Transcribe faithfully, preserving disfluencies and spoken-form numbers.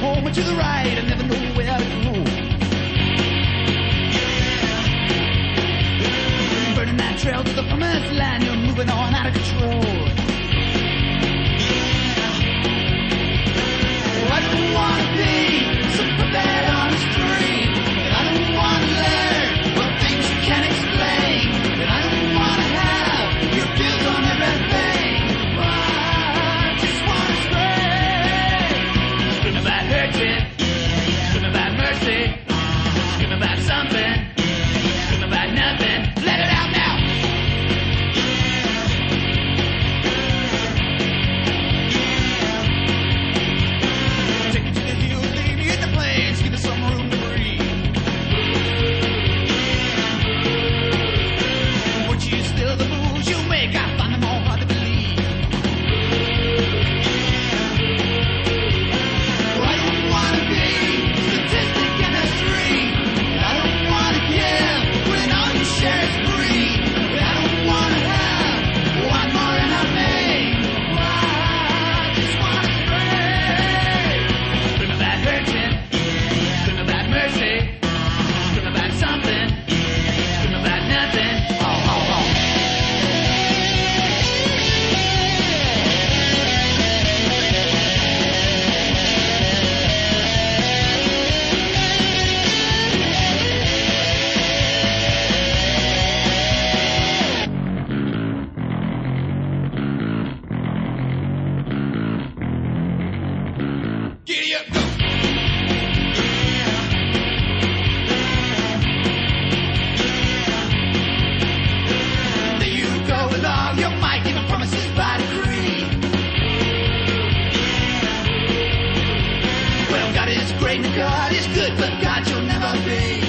home or to the right, I never know where to go. Burning that trail to the promised land, you're moving on out of control. I don't wanna be some puppet on a string. I don't wanna learn what things you can't explain. And I don't wanna have your guilt on everything. I just wanna scream. Scream about hurting. Scream about mercy. Scream about something. Scream about nothing. Let it out now. God is good, but God you'll never be.